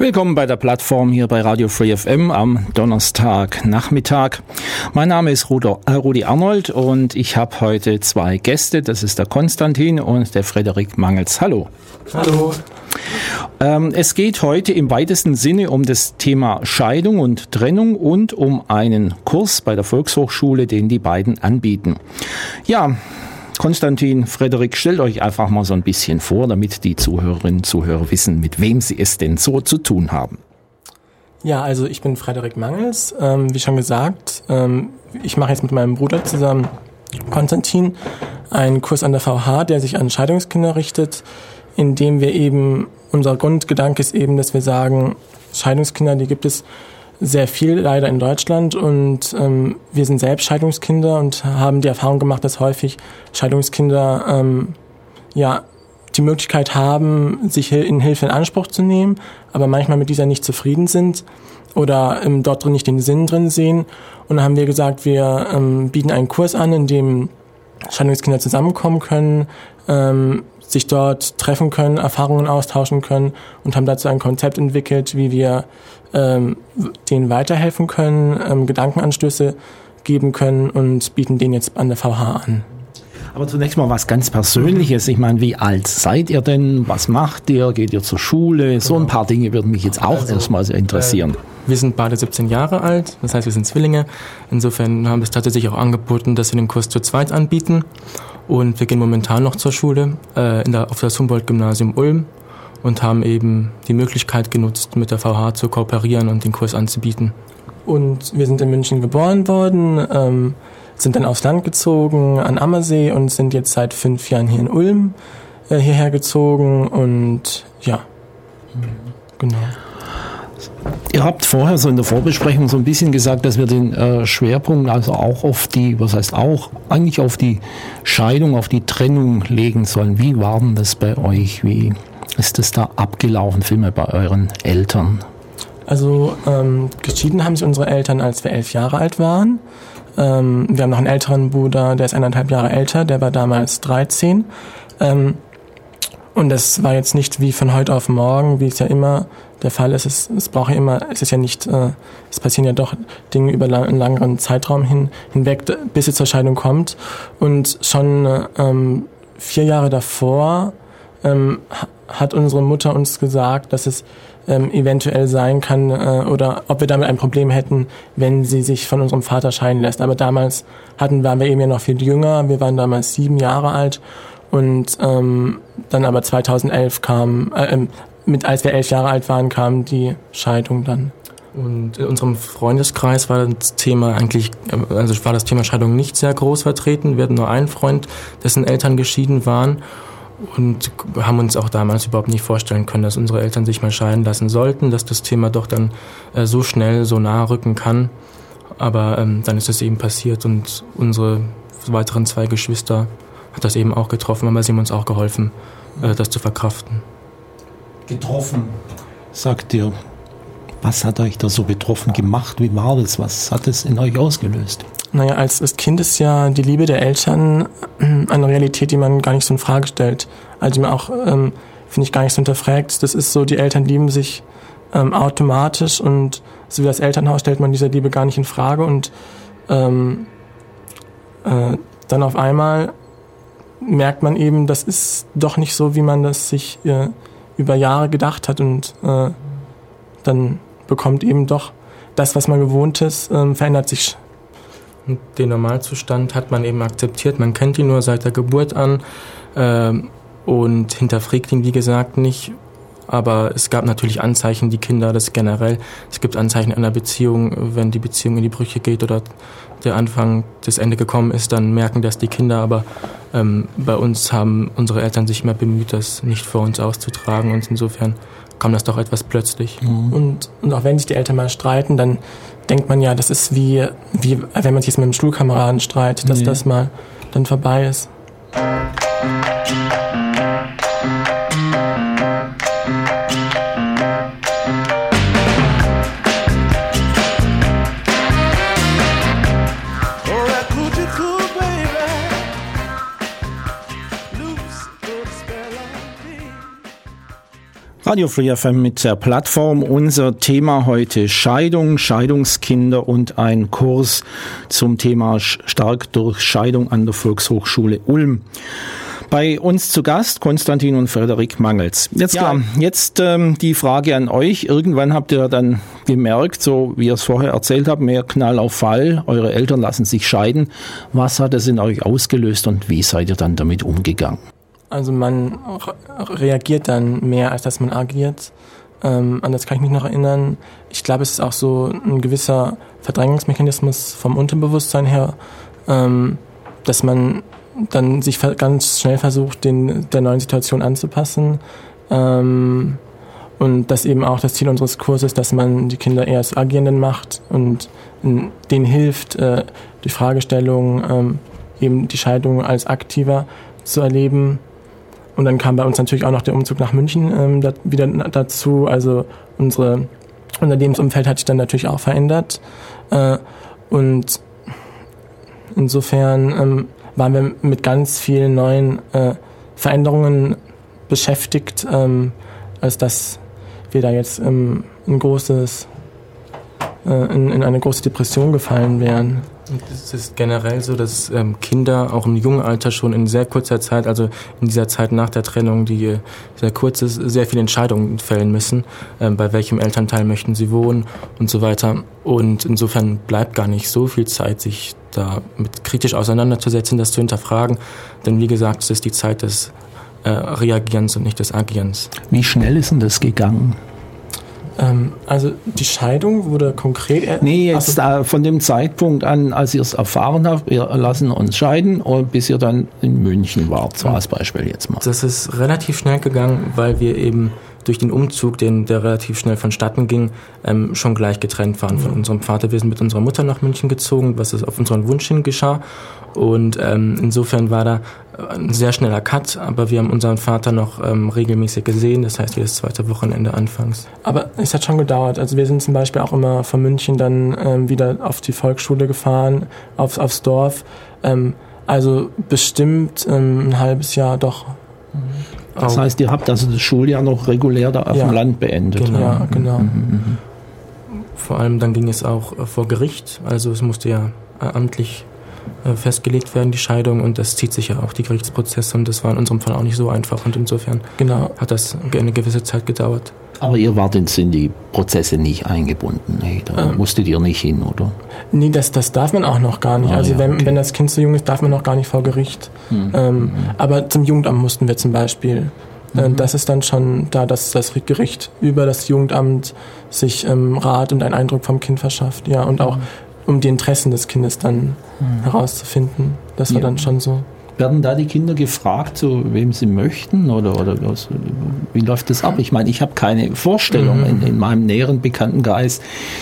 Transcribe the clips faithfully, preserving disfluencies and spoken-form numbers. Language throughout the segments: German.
Willkommen bei der Plattform hier bei Radio Free F M am Donnerstagnachmittag. Mein Name ist Rudi Arnold und ich habe heute zwei Gäste. Das ist der Konstantin und der Frederik Mangels. Hallo. Hallo. Ähm, es geht heute im weitesten Sinne um das Thema Scheidung und Trennung und um einen Kurs bei der Volkshochschule, den die beiden anbieten. Ja, Konstantin, Frederik, stellt euch einfach mal so ein bisschen vor, damit die Zuhörerinnen und Zuhörer wissen, mit wem sie es denn so zu tun haben. Ja, also ich bin Frederik Mangels, ähm, wie schon gesagt. Ähm, ich mache jetzt mit meinem Bruder zusammen, Konstantin, einen Kurs an der V H, der sich an Scheidungskinder richtet, in dem wir eben, unser Grundgedanke ist eben, dass wir sagen, Scheidungskinder, die gibt es sehr viel leider in Deutschland und ähm, wir sind selbst Scheidungskinder und haben die Erfahrung gemacht, dass häufig Scheidungskinder ähm, ja die Möglichkeit haben, sich in Hilfe in Anspruch zu nehmen, aber manchmal mit dieser nicht zufrieden sind oder ähm, dort drin nicht den Sinn drin sehen. Und dann haben wir gesagt, wir ähm, bieten einen Kurs an, in dem Scheidungskinder zusammenkommen können, ähm, sich dort treffen können, Erfahrungen austauschen können und haben dazu ein Konzept entwickelt, wie wir ähm, denen weiterhelfen können, ähm, Gedankenanstöße geben können und bieten den jetzt an der V H an. Aber zunächst mal was ganz Persönliches. Ich meine, wie alt seid ihr denn? Was macht ihr? Geht ihr zur Schule? So ein paar Dinge würden mich jetzt auch also, erstmal sehr interessieren. Äh, wir sind beide siebzehn Jahre alt, das heißt, wir sind Zwillinge. Insofern haben wir es tatsächlich auch angeboten, dass wir den Kurs zu zweit anbieten. Und wir gehen momentan noch zur Schule äh, in der, auf das Humboldt-Gymnasium Ulm und haben eben die Möglichkeit genutzt, mit der V H zu kooperieren und den Kurs anzubieten. Und wir sind in München geboren worden, ähm, sind dann aufs Land gezogen, an Ammersee und sind jetzt seit fünf Jahren hier in Ulm äh, hierher gezogen und ja, genau. Ihr habt vorher so in der Vorbesprechung so ein bisschen gesagt, dass wir den äh, Schwerpunkt also auch auf die, was heißt auch, eigentlich auf die Scheidung, auf die Trennung legen sollen. Wie war denn das bei euch? Wie ist das da abgelaufen, vielmehr bei euren Eltern? Also ähm, geschieden haben sich unsere Eltern, als wir elf Jahre alt waren. Ähm, wir haben noch einen älteren Bruder, der ist eineinhalb Jahre älter, der war damals dreizehn. Ähm, und das war jetzt nicht wie von heute auf morgen, wie es ja immer der Fall ist. Es, es braucht ja immer, es ist ja nicht, äh, es passieren ja doch Dinge über einen langeren Zeitraum hin, hinweg, bis es zur Scheidung kommt. Und schon ähm, vier Jahre davor ähm, hat unsere Mutter uns gesagt, dass es ähm, eventuell sein kann äh, oder ob wir damit ein Problem hätten, wenn sie sich von unserem Vater scheiden lässt. Aber damals hatten, waren wir eben ja noch viel jünger. Wir waren damals sieben Jahre alt. Und ähm, dann aber zweitausendelf kam, äh, mit als wir elf Jahre alt waren, kam die Scheidung dann. Und in unserem Freundeskreis war das Thema eigentlich, also war das Thema Scheidung nicht sehr groß vertreten. Wir hatten nur einen Freund, dessen Eltern geschieden waren und haben uns auch damals überhaupt nicht vorstellen können, dass unsere Eltern sich mal scheiden lassen sollten, dass das Thema doch dann äh, so schnell so nahe rücken kann. Aber ähm, dann ist es eben passiert und unsere weiteren zwei Geschwister hat das eben auch getroffen, aber sie haben uns auch geholfen, äh, das zu verkraften. Getroffen, sagt ihr. Was hat euch da so betroffen gemacht? Wie war das? Was hat es in euch ausgelöst? Naja, als, als Kind ist ja die Liebe der Eltern eine Realität, die man gar nicht so in Frage stellt. Also die man auch, ähm, finde ich, gar nicht so hinterfragt. Das ist so, die Eltern lieben sich ähm, automatisch und so wie das Elternhaus stellt man diese Liebe gar nicht in Frage und ähm, äh, dann auf einmal merkt man eben, das ist doch nicht so, wie man das sich äh, über Jahre gedacht hat und äh, dann bekommt eben doch das, was man gewohnt ist, äh, verändert sich. Und den Normalzustand hat man eben akzeptiert, man kennt ihn nur seit der Geburt an äh, und hinterfragt ihn, wie gesagt, nicht. Aber es gab natürlich Anzeichen, die Kinder, das generell, es gibt Anzeichen einer Beziehung, wenn die Beziehung in die Brüche geht oder der Anfang, das Ende gekommen ist, dann merken das die Kinder, aber ähm, bei uns haben unsere Eltern sich immer bemüht, das nicht vor uns auszutragen und insofern kam das doch etwas plötzlich. Mhm. Und, und auch wenn sich die Eltern mal streiten, dann denkt man ja, das ist wie, wie wenn man sich jetzt mit einem Schulkameraden streitet, dass nee. das mal dann vorbei ist. Radio Free F M mit der Plattform. Unser Thema heute Scheidung, Scheidungskinder und ein Kurs zum Thema Stark durch Scheidung an der Volkshochschule Ulm. Bei uns zu Gast Konstantin und Frederik Mangels. Jetzt klar, ja. jetzt ähm, die Frage an euch. Irgendwann habt ihr dann gemerkt, so wie ihr es vorher erzählt habt, mehr Knall auf Fall. Eure Eltern lassen sich scheiden. Was hat es in euch ausgelöst und wie seid ihr dann damit umgegangen? Also man reagiert dann mehr, als dass man agiert. Ähm, an das kann ich mich noch erinnern. Ich glaube, es ist auch so ein gewisser Verdrängungsmechanismus vom Unterbewusstsein her, ähm, dass man dann sich ganz schnell versucht, den, der neuen Situation anzupassen. Ähm, und das eben auch das Ziel unseres Kurses, dass man die Kinder eher zu Agierenden macht und denen hilft, äh, die Fragestellung, ähm, eben die Scheidung als aktiver zu erleben. Und dann kam bei uns natürlich auch noch der Umzug nach München ähm, da, wieder dazu. Also unsere, unser Lebensumfeld hat sich dann natürlich auch verändert. Äh, und insofern ähm, waren wir mit ganz vielen neuen äh, Veränderungen beschäftigt, ähm, als dass wir da jetzt ähm, ein großes, äh, in, in eine große Depression gefallen wären. Und es ist generell so, dass ähm, Kinder auch im jungen Alter schon in sehr kurzer Zeit, also in dieser Zeit nach der Trennung, die äh, sehr kurz ist, sehr viele Entscheidungen fällen müssen. Ähm, bei welchem Elternteil möchten sie wohnen und so weiter. Und insofern bleibt gar nicht so viel Zeit, sich da mit kritisch auseinanderzusetzen, das zu hinterfragen. Denn wie gesagt, es ist die Zeit des äh, Reagierens und nicht des Agierens. Wie schnell ist denn das gegangen? Ähm, also die Scheidung wurde konkret... Er- nee, jetzt also, äh, von dem Zeitpunkt an, als ihr es erfahren habt, wir lassen uns scheiden, und bis ihr dann in München wart, so als Beispiel jetzt mal. Das ist relativ schnell gegangen, weil wir eben durch den Umzug, den, der relativ schnell vonstatten ging, ähm, schon gleich getrennt waren von unserem Vater. Wir sind mit unserer Mutter nach München gezogen, was auf unseren Wunsch hin geschah. Und ähm, insofern war da ein sehr schneller Cut, aber wir haben unseren Vater noch ähm, regelmäßig gesehen, das heißt jedes zweite Wochenende anfangs. Aber es hat schon gedauert. Also wir sind zum Beispiel auch immer von München dann ähm, wieder auf die Volksschule gefahren, aufs, aufs Dorf. Ähm, also bestimmt ähm, ein halbes Jahr doch. Das heißt, ihr habt also das Schuljahr noch regulär da auf ja. dem Land beendet. Genau, ja, genau. Mhm. Vor allem dann ging es auch äh, vor Gericht, also es musste ja äh, amtlich äh, festgelegt werden, die Scheidung, und das zieht sich ja auch, die Gerichtsprozesse, und das war in unserem Fall auch nicht so einfach, und insofern genau. hat das eine gewisse Zeit gedauert. Aber ihr wart jetzt in die Prozesse nicht eingebunden, nee, da ähm. musstet ihr nicht hin, oder? Nee, das, das darf man auch noch gar nicht. Ah, also ja, wenn, okay. wenn das Kind zu jung ist, darf man noch gar nicht vor Gericht. Mhm. Ähm, mhm. Aber zum Jugendamt mussten wir zum Beispiel. Mhm. Das ist dann schon da, dass das Gericht über das Jugendamt sich ähm, Rat und einen Eindruck vom Kind verschafft. Ja, und auch um die Interessen des Kindes dann mhm. herauszufinden. Das war ja. dann schon so. Werden da die Kinder gefragt, zu wem sie möchten, oder, oder was, wie läuft das ab? Ich meine, ich habe keine Vorstellung. Mhm. In, in meinem näheren Bekanntenkreis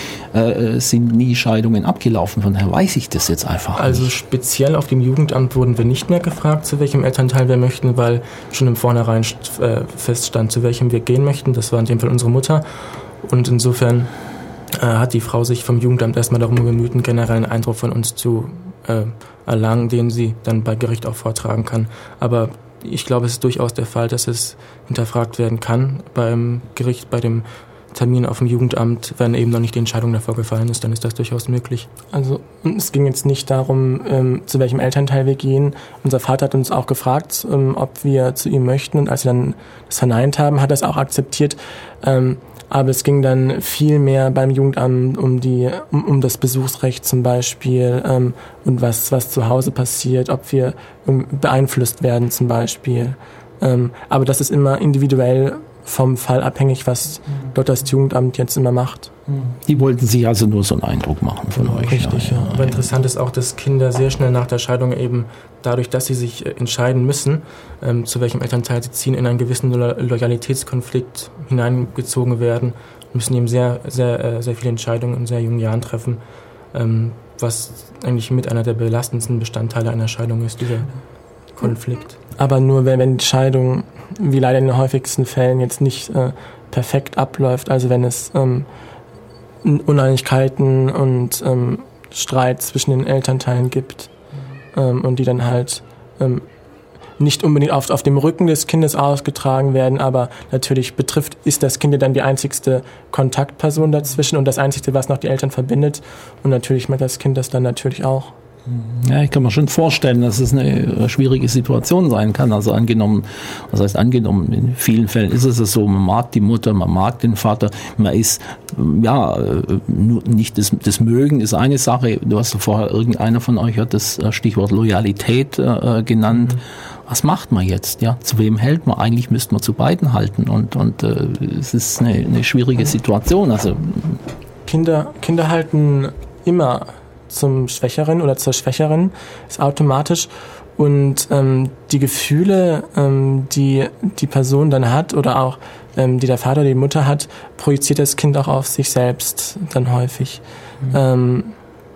äh, sind nie Scheidungen abgelaufen. Von daher weiß ich das jetzt einfach Also nicht. Speziell auf dem Jugendamt wurden wir nicht mehr gefragt, zu welchem Elternteil wir möchten, weil schon im Vornherein äh, feststand, zu welchem wir gehen möchten. Das war in dem Fall unsere Mutter. Und insofern äh, hat die Frau sich vom Jugendamt erstmal darum bemüht, einen generellen Eindruck von uns zu äh, erlangen, den sie dann bei Gericht auch vortragen kann. Aber ich glaube, es ist durchaus der Fall, dass es hinterfragt werden kann beim Gericht, bei dem Termin auf dem Jugendamt, wenn eben noch nicht die Entscheidung davor gefallen ist, dann ist das durchaus möglich. Also es ging jetzt nicht darum, ähm, zu welchem Elternteil wir gehen. Unser Vater hat uns auch gefragt, ähm, ob wir zu ihm möchten, und als wir dann das verneint haben, hat er es auch akzeptiert. Ähm, Aber es ging dann viel mehr beim Jugendamt um die, um, um das Besuchsrecht zum Beispiel, ähm, und was, was zu Hause passiert, ob wir beeinflusst werden zum Beispiel. Ähm, aber das ist immer individuell vom Fall abhängig, was mhm. dort das Jugendamt jetzt immer macht. Die wollten sich also nur so einen Eindruck machen von genau, euch. Richtig, ja. Ja. Aber interessant ist auch, dass Kinder sehr schnell nach der Scheidung eben dadurch, dass sie sich entscheiden müssen, ähm, zu welchem Elternteil sie ziehen, in einen gewissen Lo- Loyalitätskonflikt hineingezogen werden, müssen eben sehr, sehr, sehr viele Entscheidungen in sehr jungen Jahren treffen, ähm, was eigentlich mit einer der belastendsten Bestandteile einer Scheidung ist, dieser Konflikt. Aber nur wenn, wenn die Scheidung, wie leider in den häufigsten Fällen, jetzt nicht äh, perfekt abläuft, also wenn es ähm, Uneinigkeiten und ähm, Streit zwischen den Elternteilen gibt, ähm, und die dann halt ähm, nicht unbedingt auf, auf dem Rücken des Kindes ausgetragen werden, aber natürlich betrifft, ist das Kind ja dann die einzigste Kontaktperson dazwischen und das Einzige, was noch die Eltern verbindet. Und natürlich merkt das Kind das dann natürlich auch. Ja, ich kann mir schon vorstellen, dass es eine schwierige Situation sein kann. Also angenommen, was heißt angenommen, in vielen Fällen ist es so, man mag die Mutter, man mag den Vater, man ist, ja, nur nicht das, das Mögen ist eine Sache. Du hast vorher, irgendeiner von euch hat das Stichwort Loyalität äh, genannt. Mhm. Was macht man jetzt? Ja, zu wem hält man? Eigentlich müsste man zu beiden halten und, und äh, es ist eine, eine schwierige Situation. Also Kinder, Kinder halten immer zum Schwächeren oder zur Schwächeren, ist automatisch. Und ähm, die Gefühle, ähm, die die Person dann hat oder auch ähm, die der Vater oder die Mutter hat, projiziert das Kind auch auf sich selbst dann häufig. Mhm. Ähm,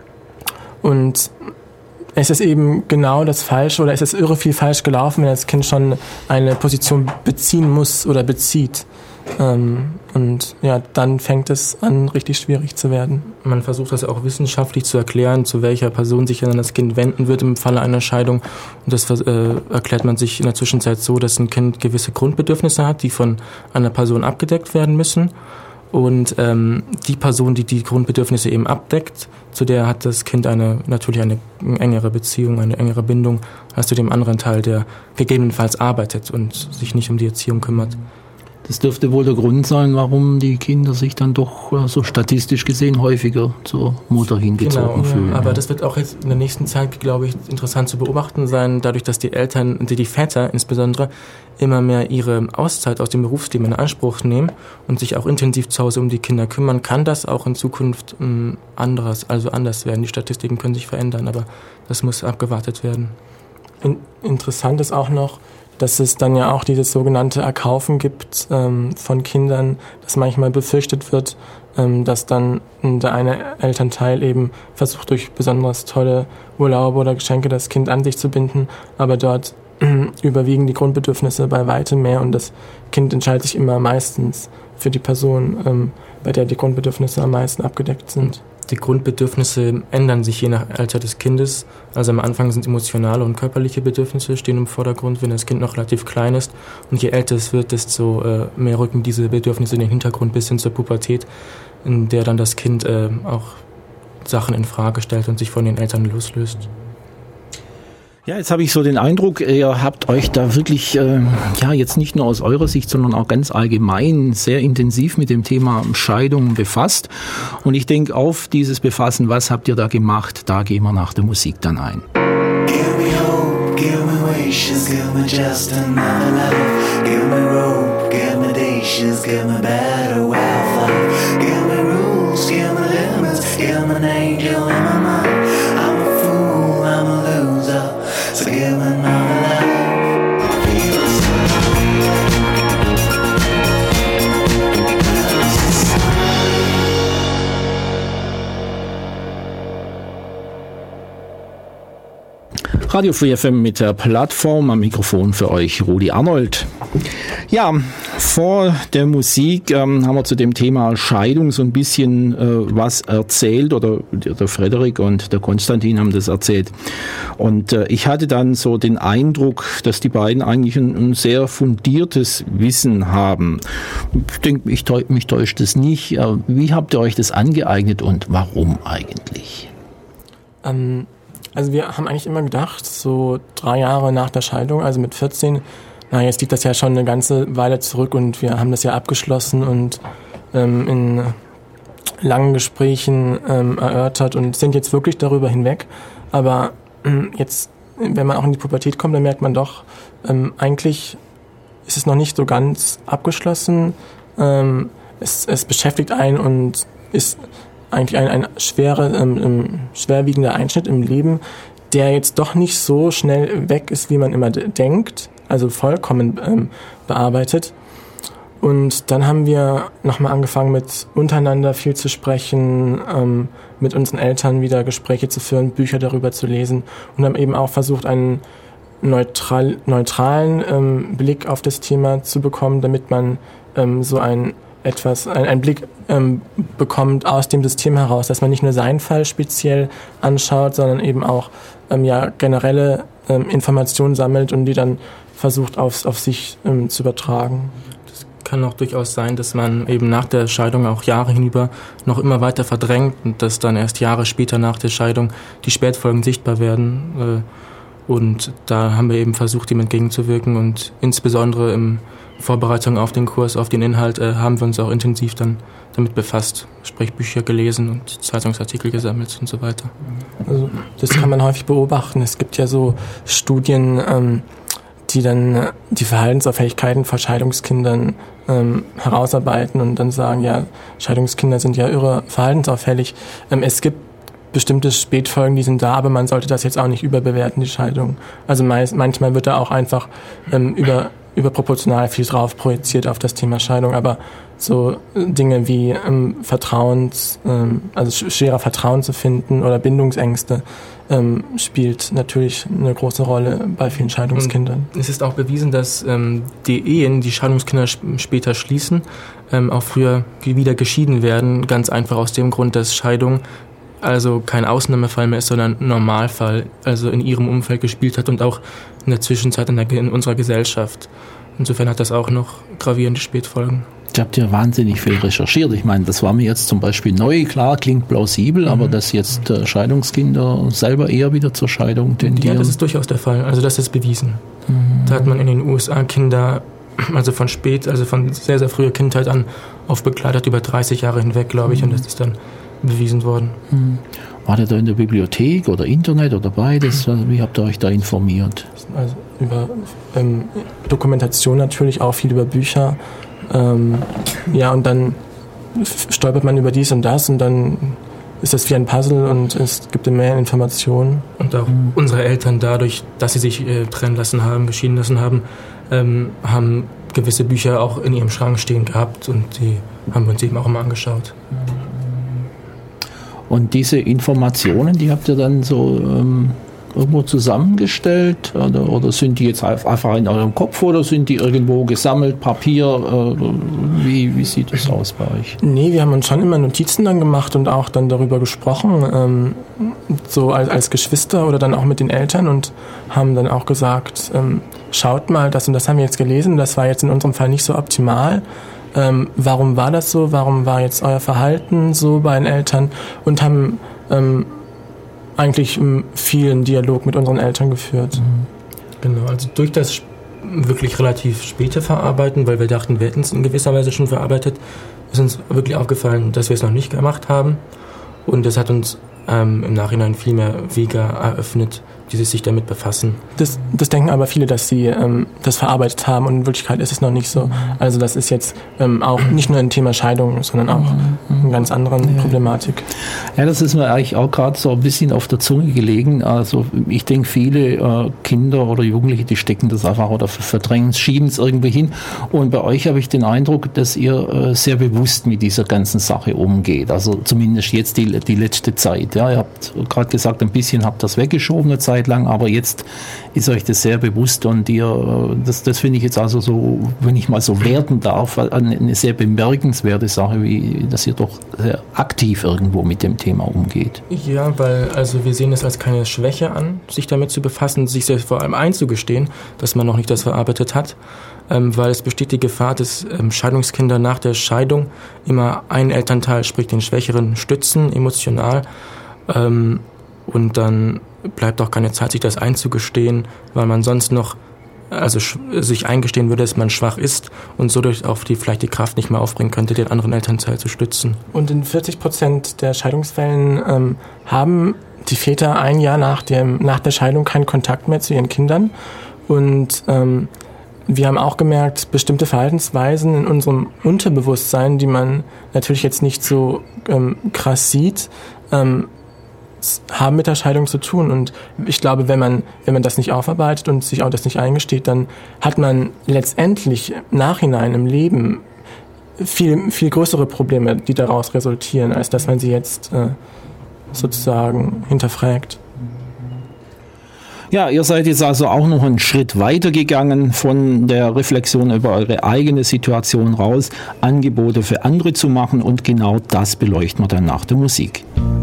und es ist eben genau das Falsche oder es ist irre viel falsch gelaufen, wenn das Kind schon eine Position beziehen muss oder bezieht. Ähm, und ja, dann fängt es an, richtig schwierig zu werden. Man versucht das auch wissenschaftlich zu erklären, zu welcher Person sich dann das Kind wenden wird im Falle einer Scheidung. Und das äh, erklärt man sich in der Zwischenzeit so, dass ein Kind gewisse Grundbedürfnisse hat, die von einer Person abgedeckt werden müssen. Und ähm, die Person, die die Grundbedürfnisse eben abdeckt, zu der hat das Kind eine natürlich eine engere Beziehung, eine engere Bindung als zu dem anderen Teil, der gegebenenfalls arbeitet und sich nicht um die Erziehung kümmert. Das dürfte wohl der Grund sein, warum die Kinder sich dann doch so statistisch gesehen häufiger zur Mutter hingezogen genau, fühlen. Ja. Aber das wird auch jetzt in der nächsten Zeit, glaube ich, interessant zu beobachten sein, dadurch, dass die Eltern, die, die Väter insbesondere, immer mehr ihre Auszeit aus dem Berufsleben in Anspruch nehmen und sich auch intensiv zu Hause um die Kinder kümmern, kann das auch in Zukunft ähm, anderes, also anders werden. Die Statistiken können sich verändern, aber das muss abgewartet werden. In, interessant ist auch noch, dass es dann ja auch dieses sogenannte Erkaufen gibt ähm, von Kindern, dass manchmal befürchtet wird, ähm, dass dann der eine Elternteil eben versucht, durch besonders tolle Urlaube oder Geschenke das Kind an sich zu binden, aber dort äh, überwiegen die Grundbedürfnisse bei weitem mehr und das Kind entscheidet sich immer meistens für die Person, ähm, bei der die Grundbedürfnisse am meisten abgedeckt sind. Die Grundbedürfnisse ändern sich je nach Alter des Kindes. Also am Anfang sind emotionale und körperliche Bedürfnisse stehen im Vordergrund, wenn das Kind noch relativ klein ist. Und je älter es wird, desto äh, mehr rücken diese Bedürfnisse in den Hintergrund bis hin zur Pubertät, in der dann das Kind äh, auch Sachen in Frage stellt und sich von den Eltern loslöst. Ja, jetzt habe ich so den Eindruck, ihr habt euch da wirklich, äh, ja, jetzt nicht nur aus eurer Sicht, sondern auch ganz allgemein sehr intensiv mit dem Thema Scheidung befasst. Und ich denke, auf dieses Befassen, was habt ihr da gemacht, da gehen wir nach der Musik dann ein. Give me hope, give me wishes, give me just another life. Give me rope, give me dishes, give me better way of life. Give me rules, give me limits, give me an angel in my mind. I'm a fool, I'm a loser. So give me another life. Feel Radio Free F M mit der Plattform, am Mikrofon für euch Rudi Arnold. Ja, vor der Musik ähm, haben wir zu dem Thema Scheidung so ein bisschen äh, was erzählt, oder der Frederik und der Konstantin haben das erzählt. Und äh, ich hatte dann so den Eindruck, dass die beiden eigentlich ein, ein sehr fundiertes Wissen haben. Ich denke, ich täu- mich täuscht das nicht. Äh, wie habt ihr euch das angeeignet und warum eigentlich? Ähm Also wir haben eigentlich immer gedacht, so drei Jahre nach der Scheidung, also mit vierzehn, na jetzt liegt das ja schon eine ganze Weile zurück und wir haben das ja abgeschlossen und ähm, in langen Gesprächen ähm, erörtert und sind jetzt wirklich darüber hinweg. Aber ähm, jetzt, wenn man auch in die Pubertät kommt, dann merkt man doch, ähm, eigentlich ist es noch nicht so ganz abgeschlossen. Ähm, es, es beschäftigt einen und ist eigentlich ein, ein schwere, ähm, schwerwiegender Einschnitt im Leben, der jetzt doch nicht so schnell weg ist, wie man immer d- denkt, also vollkommen ähm, bearbeitet. Und dann haben wir nochmal angefangen, mit untereinander viel zu sprechen, ähm, mit unseren Eltern wieder Gespräche zu führen, Bücher darüber zu lesen und haben eben auch versucht, einen neutral, neutralen ähm, Blick auf das Thema zu bekommen, damit man ähm, so ein etwas, ein, einen Blick ähm, bekommt aus dem System heraus, dass man nicht nur seinen Fall speziell anschaut, sondern eben auch ähm, ja, generelle ähm, Informationen sammelt und die dann versucht auf, auf sich ähm, zu übertragen. Das kann auch durchaus sein, dass man eben nach der Scheidung auch Jahre hinüber noch immer weiter verdrängt und dass dann erst Jahre später nach der Scheidung die Spätfolgen sichtbar werden. Und da haben wir eben versucht, dem entgegenzuwirken und insbesondere in Vorbereitung auf den Kurs, auf den Inhalt, haben wir uns auch intensiv dann damit befasst, sprich Bücher gelesen und Zeitungsartikel gesammelt und so weiter. Also das kann man häufig beobachten. Es gibt ja so Studien, ähm, die dann die Verhaltensauffälligkeiten von Scheidungskindern ähm, herausarbeiten und dann sagen, ja, Scheidungskinder sind ja irre verhaltensauffällig. Ähm, es gibt bestimmte Spätfolgen, die sind da, aber man sollte das jetzt auch nicht überbewerten, die Scheidung. Also meist, manchmal wird da auch einfach ähm, über, überproportional viel drauf projiziert auf das Thema Scheidung, aber so Dinge wie ähm, Vertrauens, ähm, also sch- schwerer Vertrauen zu finden oder Bindungsängste ähm, spielt natürlich eine große Rolle bei vielen Scheidungskindern. Und es ist auch bewiesen, dass ähm, die Ehen, die Scheidungskinder sp- später schließen, ähm, auch früher wieder geschieden werden, ganz einfach aus dem Grund, dass Scheidung also kein Ausnahmefall mehr ist, sondern ein Normalfall, also in ihrem Umfeld gespielt hat und auch in der Zwischenzeit in, der, in unserer Gesellschaft. Insofern hat das auch noch gravierende Spätfolgen. Ihr habt ja wahnsinnig viel recherchiert. Ich meine, das war mir jetzt zum Beispiel neu, klar, klingt plausibel, mhm. aber dass jetzt äh, Scheidungskinder selber eher wieder zur Scheidung tendieren. Ja, das ist durchaus der Fall. Also das ist bewiesen. Mhm. Da hat man in den U S A Kinder, also von spät, also von sehr, sehr früher Kindheit an aufbegleitet, über dreißig Jahre hinweg, glaube ich, mhm. und das ist dann bewiesen worden. Mhm. War ihr da in der Bibliothek oder Internet oder beides? Wie habt ihr euch da informiert? Also über ähm, Dokumentation natürlich, auch viel über Bücher. Ähm, ja, und dann stolpert man über dies und das und dann ist das wie ein Puzzle und es gibt mehr Informationen. Und auch mhm. unsere Eltern dadurch, dass sie sich äh, trennen lassen haben, geschieden lassen haben, ähm, haben gewisse Bücher auch in ihrem Schrank stehen gehabt und die haben wir uns eben auch immer angeschaut. Und diese Informationen, die habt ihr dann so ähm, irgendwo zusammengestellt oder, oder sind die jetzt einfach in eurem Kopf oder sind die irgendwo gesammelt, Papier? Äh, wie, wie sieht das aus bei euch? Nee, wir haben uns schon immer Notizen dann gemacht und auch dann darüber gesprochen, ähm, so als, als Geschwister oder dann auch mit den Eltern und haben dann auch gesagt, ähm, schaut mal, das und das haben wir jetzt gelesen, das war jetzt in unserem Fall nicht so optimal. Ähm, warum war das so? Warum war jetzt euer Verhalten so bei den Eltern? Und haben ähm, eigentlich ähm, vielen Dialog mit unseren Eltern geführt. Genau, also durch das wirklich relativ späte Verarbeiten, weil wir dachten, wir hätten es in gewisser Weise schon verarbeitet, ist uns wirklich aufgefallen, dass wir es noch nicht gemacht haben. Und das hat uns ähm, im Nachhinein viel mehr Wege eröffnet, die sich damit befassen. Das, das denken aber viele, dass sie ähm, das verarbeitet haben und in Wirklichkeit ist es noch nicht so. Also das ist jetzt ähm, auch nicht nur ein Thema Scheidung, sondern auch eine ganz andere ja. Problematik. Ja, das ist mir eigentlich auch gerade so ein bisschen auf der Zunge gelegen. Also ich denke, viele äh, Kinder oder Jugendliche, die stecken das einfach oder verdrängen es, schieben es irgendwie hin. Und bei euch habe ich den Eindruck, dass ihr äh, sehr bewusst mit dieser ganzen Sache umgeht. Also zumindest jetzt die, die letzte Zeit. Ja, ihr habt gerade gesagt, ein bisschen habt das weggeschoben eine Zeit lang, aber jetzt ist euch das sehr bewusst und ihr, das, das finde ich jetzt also so, wenn ich mal so werten darf, eine sehr bemerkenswerte Sache, wie, dass ihr doch sehr aktiv irgendwo mit dem Thema umgeht. Ja, weil also wir sehen es als keine Schwäche an, sich damit zu befassen, sich selbst vor allem einzugestehen, dass man noch nicht das verarbeitet hat, ähm, weil es besteht die Gefahr, dass ähm, Scheidungskinder nach der Scheidung immer einen Elternteil, sprich den Schwächeren, stützen, emotional, ähm, und dann bleibt auch keine Zeit, sich das einzugestehen, weil man sonst noch also sch- sich eingestehen würde, dass man schwach ist und so durch auch die, vielleicht die Kraft nicht mehr aufbringen könnte, den anderen Elternteil zu stützen. Und in vierzig Prozent der Scheidungsfällen ähm, haben die Väter ein Jahr nach, dem, nach der Scheidung keinen Kontakt mehr zu ihren Kindern. Und ähm, wir haben auch gemerkt, bestimmte Verhaltensweisen in unserem Unterbewusstsein, die man natürlich jetzt nicht so ähm, krass sieht, ähm, haben mit der Scheidung zu tun und ich glaube, wenn man wenn man das nicht aufarbeitet und sich auch das nicht eingesteht, dann hat man letztendlich im Nachhinein im Leben viel viel größere Probleme, die daraus resultieren, als dass man sie jetzt äh, sozusagen hinterfragt. Ja, ihr seid jetzt also auch noch einen Schritt weiter gegangen von der Reflexion über eure eigene Situation raus, Angebote für andere zu machen, und genau das beleuchten wir dann nach der Musik.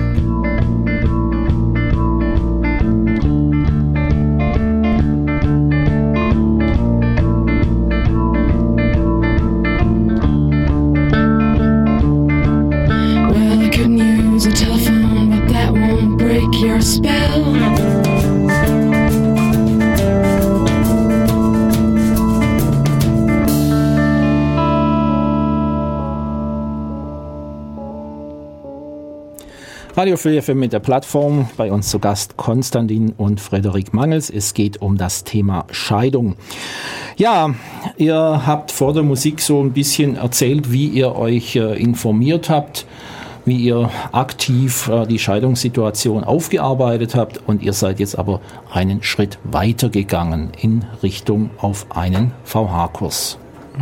Radio Free F M mit der Plattform, bei uns zu Gast Konstantin und Frederik Mangels. Es geht um das Thema Scheidung. Ja, ihr habt vor der Musik so ein bisschen erzählt, wie ihr euch äh, informiert habt, wie ihr aktiv äh, die Scheidungssituation aufgearbeitet habt, und ihr seid jetzt aber einen Schritt weiter gegangen in Richtung auf einen V H-Kurs.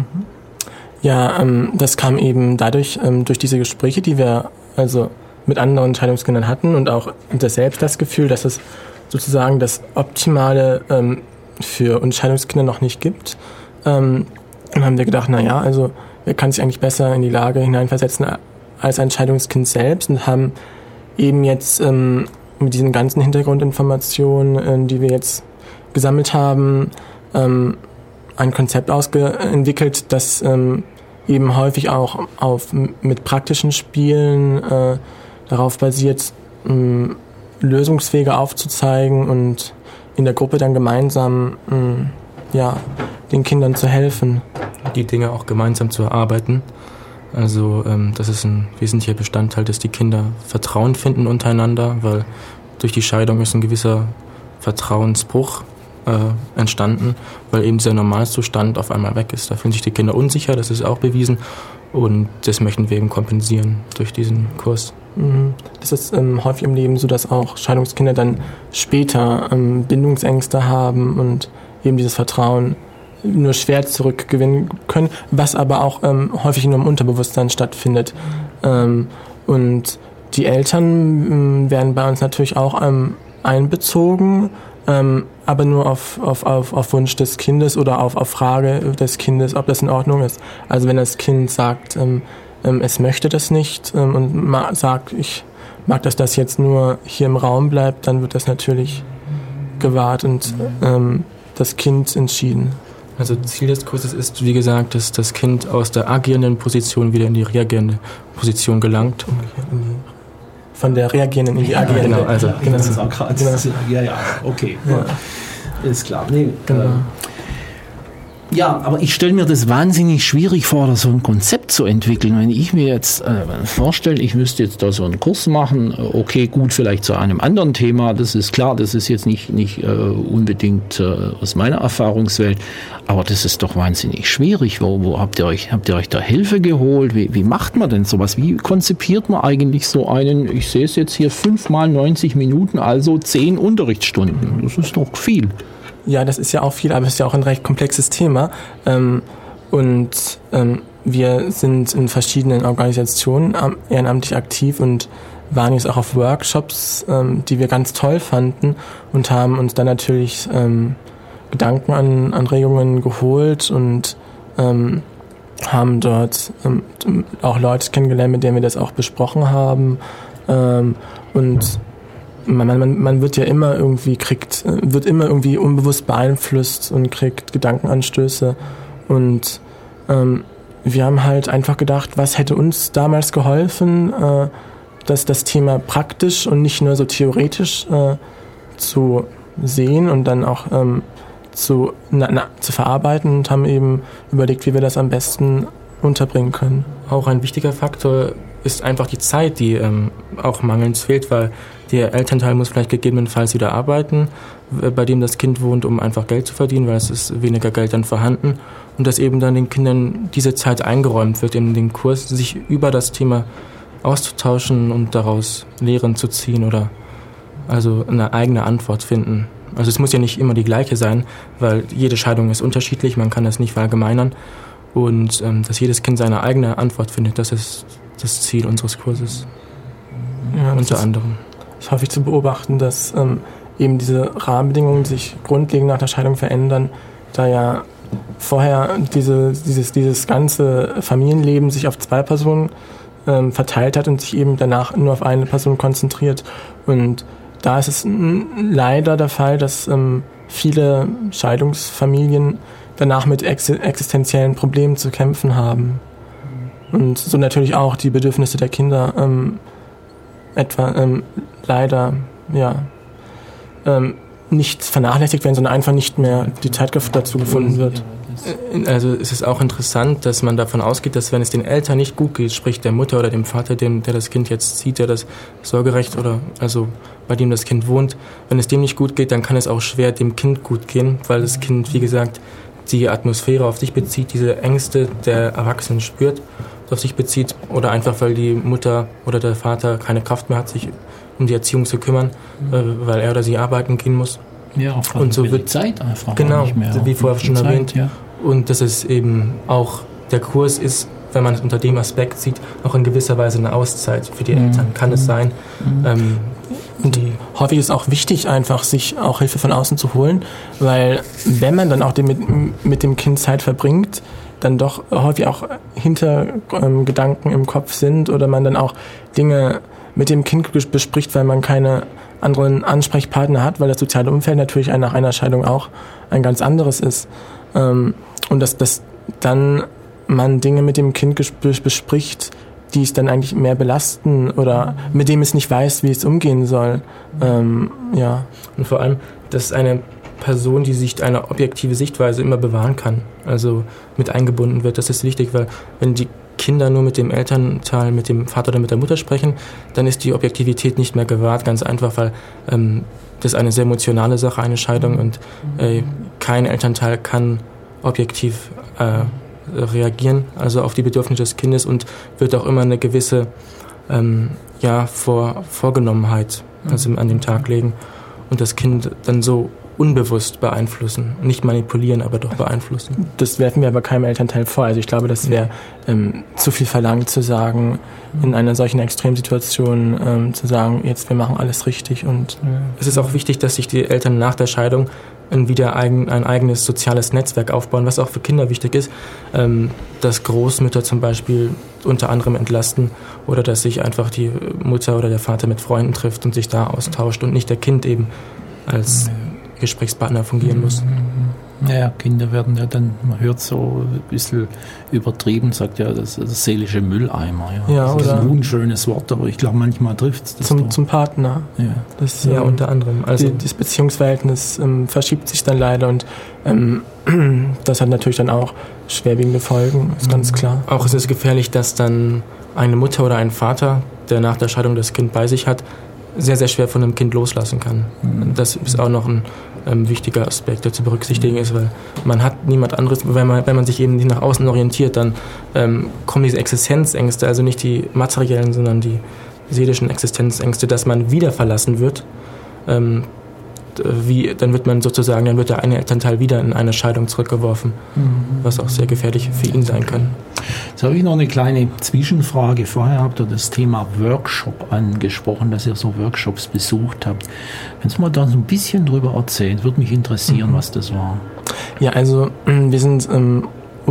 Ja, ähm, das kam eben dadurch, ähm, durch diese Gespräche, die wir also mit anderen Scheidungskindern hatten, und auch das selbst das Gefühl, dass es sozusagen das Optimale ähm, für uns Scheidungskinder noch nicht gibt. Ähm, dann haben wir gedacht, na ja, also wer kann sich eigentlich besser in die Lage hineinversetzen als ein Scheidungskind selbst, und haben eben jetzt ähm, mit diesen ganzen Hintergrundinformationen, äh, die wir jetzt gesammelt haben, ähm, ein Konzept ausentwickelt, das ähm, eben häufig auch auf mit praktischen Spielen äh, darauf basiert, mh, Lösungswege aufzuzeigen und in der Gruppe dann gemeinsam mh, ja, den Kindern zu helfen. Die Dinge auch gemeinsam zu erarbeiten. Also ähm, das ist ein wesentlicher Bestandteil, dass die Kinder Vertrauen finden untereinander, weil durch die Scheidung ist ein gewisser Vertrauensbruch äh, entstanden, weil eben dieser Normalzustand auf einmal weg ist. Da fühlen sich die Kinder unsicher, das ist auch bewiesen, und das möchten wir eben kompensieren durch diesen Kurs. Das ist ähm, häufig im Leben so, dass auch Scheidungskinder dann später ähm, Bindungsängste haben und eben dieses Vertrauen nur schwer zurückgewinnen können, was aber auch ähm, häufig nur im Unterbewusstsein stattfindet. Ähm, und die Eltern ähm, werden bei uns natürlich auch ähm, einbezogen, ähm, aber nur auf, auf, auf, auf Wunsch des Kindes oder auf, auf Frage des Kindes, ob das in Ordnung ist. Also wenn das Kind sagt, ähm, ähm, es möchte das nicht ähm, und ma- sagt, ich mag, dass das jetzt nur hier im Raum bleibt, dann wird das natürlich gewahrt und ähm, das Kind entschieden. Also Ziel des Kurses ist, wie gesagt, dass das Kind aus der agierenden Position wieder in die reagierende Position gelangt. Von der reagierenden in die agierende. Genau, also ja, genau. Das ist auch gerade. Ja, ja, okay. Ja. Ist klar. Nee, genau. Äh, ja, aber ich stelle mir das wahnsinnig schwierig vor, so ein Konzept zu entwickeln. Wenn ich mir jetzt äh, vorstelle, ich müsste jetzt da so einen Kurs machen, okay, gut, vielleicht zu einem anderen Thema, das ist klar, das ist jetzt nicht, nicht äh, unbedingt äh, aus meiner Erfahrungswelt, aber das ist doch wahnsinnig schwierig. Wo, wo habt ihr euch, habt ihr euch da Hilfe geholt? Wie, wie macht man denn sowas? Wie konzipiert man eigentlich so einen, ich sehe es jetzt hier, fünf mal neunzig Minuten, also zehn Unterrichtsstunden? Das ist doch viel. Ja, das ist ja auch viel, aber es ist ja auch ein recht komplexes Thema. Ähm, und ähm, wir sind in verschiedenen Organisationen ehrenamtlich aktiv und waren jetzt auch auf Workshops, ähm, die wir ganz toll fanden, und haben uns dann natürlich ähm, Gedanken an Anregungen geholt und ähm, haben dort ähm, auch Leute kennengelernt, mit denen wir das auch besprochen haben. Ähm, und Man, man, man wird ja immer irgendwie kriegt, wird immer irgendwie unbewusst beeinflusst und kriegt Gedankenanstöße, und ähm, wir haben halt einfach gedacht, was hätte uns damals geholfen, äh, dass das Thema praktisch und nicht nur so theoretisch äh, zu sehen und dann auch ähm, zu, na, na, zu verarbeiten, und haben eben überlegt, wie wir das am besten unterbringen können. Auch ein wichtiger Faktor ist einfach die Zeit, die ähm, auch mangelnd fehlt, weil der Elternteil muss vielleicht gegebenenfalls wieder arbeiten, bei dem das Kind wohnt, um einfach Geld zu verdienen, weil es ist weniger Geld dann vorhanden, und dass eben dann den Kindern diese Zeit eingeräumt wird, in den Kurs sich über das Thema auszutauschen und daraus Lehren zu ziehen oder also eine eigene Antwort finden. Also es muss ja nicht immer die gleiche sein, weil jede Scheidung ist unterschiedlich, man kann das nicht verallgemeinern, und ähm, dass jedes Kind seine eigene Antwort findet, das ist das Ziel unseres Kurses. Ja, unter anderem. Ich hoffe, zu beobachten, dass ähm, eben diese Rahmenbedingungen sich grundlegend nach der Scheidung verändern, da ja vorher diese, dieses, dieses ganze Familienleben sich auf zwei Personen ähm, verteilt hat und sich eben danach nur auf eine Person konzentriert. Und da ist es n- leider der Fall, dass ähm, viele Scheidungsfamilien danach mit ex- existenziellen Problemen zu kämpfen haben. Und so natürlich auch die Bedürfnisse der Kinder ähm, etwa ähm, leider ja ähm, nicht vernachlässigt werden, sondern einfach nicht mehr die Zeit dazu gefunden wird. Also es ist auch interessant, dass man davon ausgeht, dass wenn es den Eltern nicht gut geht, sprich der Mutter oder dem Vater, dem, der das Kind jetzt zieht, der das Sorgerecht oder also bei dem das Kind wohnt, wenn es dem nicht gut geht, dann kann es auch schwer dem Kind gut gehen, weil das Kind, wie gesagt, die Atmosphäre auf sich bezieht, diese Ängste der Erwachsenen spürt, auf sich bezieht oder einfach, weil die Mutter oder der Vater keine Kraft mehr hat, sich um die Erziehung zu kümmern, mhm. weil er oder sie arbeiten gehen muss. Ja, auch und so wird die Zeit einfach genau, nicht mehr. Wie vorher schon Zeit, erwähnt. Ja. Und dass es eben auch der Kurs ist, wenn man es unter dem Aspekt sieht, auch in gewisser Weise eine Auszeit für die mhm. Eltern kann es sein. Mhm. Ähm, und häufig ist auch wichtig, einfach sich auch Hilfe von außen zu holen, weil wenn man dann auch mit, mit dem Kind Zeit verbringt, dann doch häufig auch Hintergedanken ähm, im Kopf sind oder man dann auch Dinge mit dem Kind bespricht, weil man keine anderen Ansprechpartner hat, weil das soziale Umfeld natürlich nach einer Scheidung auch ein ganz anderes ist. Ähm, und dass, dass dann man Dinge mit dem Kind ges- bespricht, die es dann eigentlich mehr belasten oder mit dem es nicht weiß, wie es umgehen soll. Ähm, ja. Und vor allem, dass eine Person, die sich eine objektive Sichtweise immer bewahren kann, also mit eingebunden wird. Das ist wichtig, weil wenn die Kinder nur mit dem Elternteil, mit dem Vater oder mit der Mutter sprechen, dann ist die Objektivität nicht mehr gewahrt, ganz einfach, weil ähm, das ist eine sehr emotionale Sache, eine Scheidung und äh, kein Elternteil kann objektiv äh, reagieren, also auf die Bedürfnisse des Kindes und wird auch immer eine gewisse ähm, ja, Vor- Vorgenommenheit also an den Tag legen und das Kind dann so unbewusst beeinflussen. Nicht manipulieren, aber doch beeinflussen. Das werfen wir aber keinem Elternteil vor. Also ich glaube, das wäre ähm, zu viel verlangt zu sagen, in einer solchen Extremsituation ähm, zu sagen, jetzt wir machen alles richtig. Und ja. Es ist auch wichtig, dass sich die Eltern nach der Scheidung wieder ein, ein eigenes soziales Netzwerk aufbauen, was auch für Kinder wichtig ist, ähm, dass Großmütter zum Beispiel unter anderem entlasten oder dass sich einfach die Mutter oder der Vater mit Freunden trifft und sich da austauscht und nicht der Kind eben als Gesprächspartner fungieren muss. Ja, Kinder werden ja dann, man hört so ein bisschen übertrieben, sagt ja, das, das seelische Mülleimer. Ja, ja, das ist oder ein unschönes Wort, aber ich glaube, manchmal trifft es das zum, doch. zum Partner. Ja, das, ja ähm, unter anderem. Also die, das Beziehungsverhältnis ähm, verschiebt sich dann leider und ähm, das hat natürlich dann auch schwerwiegende Folgen, ist ganz klar. Auch ist es gefährlich, dass dann eine Mutter oder ein Vater, der nach der Scheidung das Kind bei sich hat, sehr, sehr schwer von dem Kind loslassen kann. Mhm. Das ist auch noch ein ähm, wichtiger Aspekt, der zu berücksichtigen ist, weil man hat niemand anderes, wenn man, wenn man sich eben nicht nach außen orientiert, dann ähm, kommen diese Existenzängste, also nicht die materiellen, sondern die seelischen Existenzängste, dass man wieder verlassen wird. Ähm, wie, dann wird man sozusagen, dann wird der eine Elternteil wieder in eine Scheidung zurückgeworfen, mhm. was auch sehr gefährlich für ihn sein kann. Jetzt habe ich noch eine kleine Zwischenfrage. Vorher habt ihr das Thema Workshop angesprochen, dass ihr so Workshops besucht habt. Kannst du mal da so ein bisschen drüber erzählen? Würde mich interessieren, mhm. was das war. Ja, also wir sind ähm,